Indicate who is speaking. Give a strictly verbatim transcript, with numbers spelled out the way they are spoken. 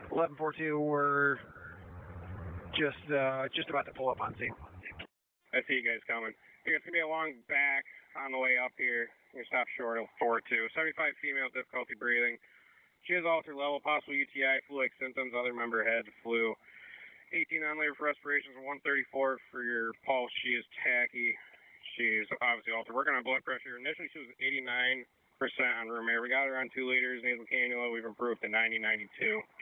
Speaker 1: eleven forty-two, we're just uh, just about to pull up on scene.
Speaker 2: I see you guys coming. Here, it's going to be a long back on the way up here. You're going to stop short of four two. seventy-five female, difficulty breathing. She has altered level, possible U T I, flu-like symptoms, other member head, flu. eighteen on labor for respirations, one thirty-four for your pulse. She is tacky. She's obviously altered. Working on blood pressure. Initially, she was eighty-nine percent on room air. We got her on two liters nasal cannula. We've improved to ninety, ninety-two.